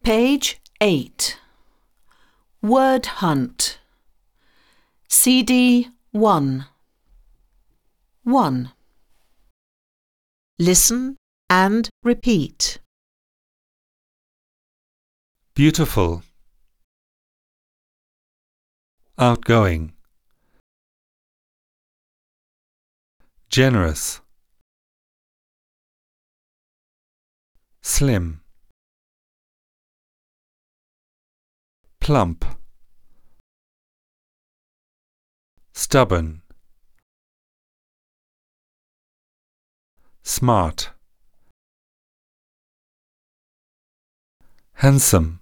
Page 8. Word Hunt. CD 1. 1. Listen and repeat. Beautiful. Outgoing. Generous. Slim. Plump. Stubborn. Smart. Handsome.